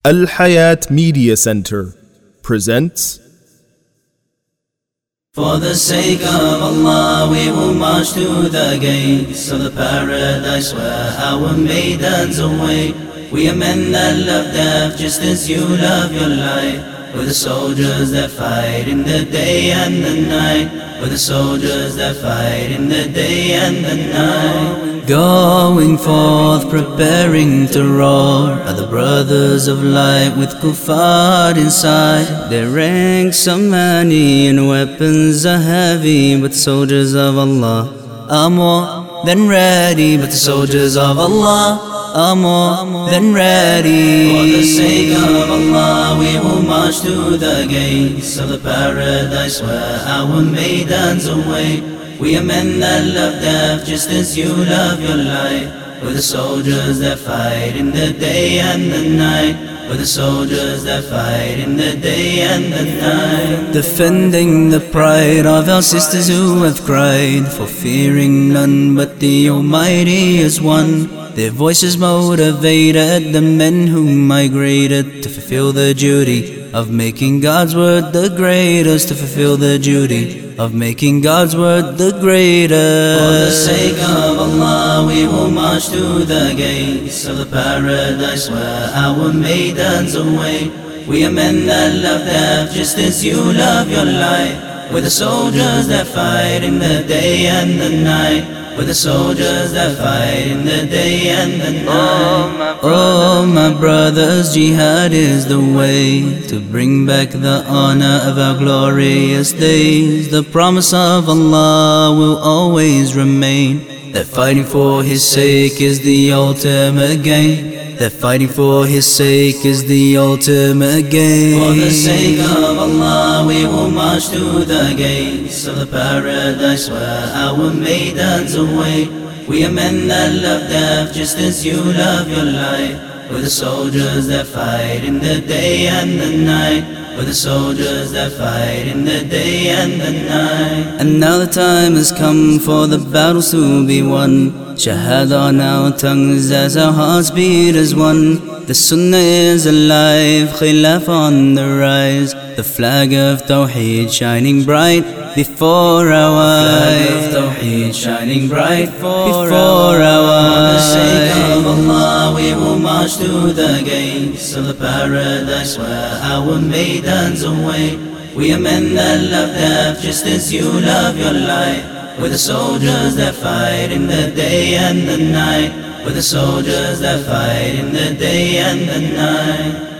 Al Hayat Media Center presents. For the sake of Allah, we will march to the gates of the paradise where our maidens await. We are men that love death just as you love your life. We're the soldiers that fight in the day and the night. We're the soldiers that fight in the day and the night. Going forth, preparing to roar, are the brothers of light with kuffar inside. Their ranks are many and weapons are heavy, but the soldiers of Allah are more than ready. But the soldiers of Allah are more than ready. For the sake of Allah, we will march to the gates of the paradise where our maidens await. We are men that love death just as you love your life. We're the soldiers that fight in the day and the night. We're the soldiers that fight in the day and the night. Defending the pride of our sisters who have cried, for fearing none but the Almighty is one. Their voices motivated the men who migrated to fulfill the duty of making God's word the greatest. To fulfill the duty of making God's word the greatest. For the sake of Allah, we will march to the gates of the paradise where our maidens await. We are men that love death just as you love your life. We're the soldiers that fight in the day and the night. We're the soldiers that fight in the day and the night. Oh my brothers, jihad is the way to bring back the honor of our glorious days. The promise of Allah will always remain, that fighting for His sake is the ultimate gain. That fighting for His sake is the ultimate gain. For the sake of Allah, we will march to the gates of the paradise where our maidens await. We are men that love death just as you love your life. We're the soldiers that fight in the day and the night. We're the soldiers that fight in the day and the night. And now the time has come for the battles to be won. Shahada on our tongues as our hearts beat as one. The Sunnah is alive, Khilaf on the rise. The flag of Tawheed shining bright before our eyes. The flag of Tawheed shining bright before our eyes. For the sake of Allah, we will march to the gates of the paradise where our maidens await. We are men that love death just as you love your life. We're the soldiers that fight in the day and the night. We're the soldiers that fight in the day and the night.